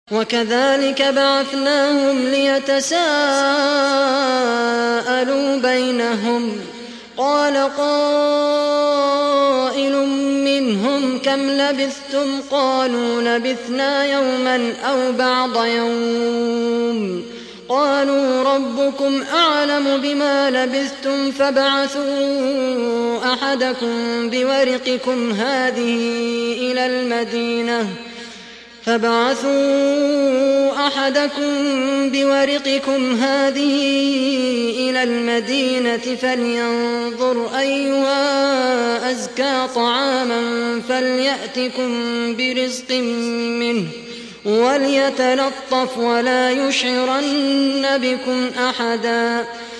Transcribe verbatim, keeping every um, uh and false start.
وكذلك بعثناهم ليتساءلوا بينهم قال قائل منهم كم لبثتم قالوا لبثنا يوما أو بعض يوم قالوا ربكم أعلم بما لبثتم فابعثوا أحدكم بورقكم هذه إلى المدينة فابعثوا أحدكم بورقكم هذه إلى المدينة فلينظر أيها أزكى طعاما فليأتكم برزق منه وليتلطف ولا يشعرن بكم أحدا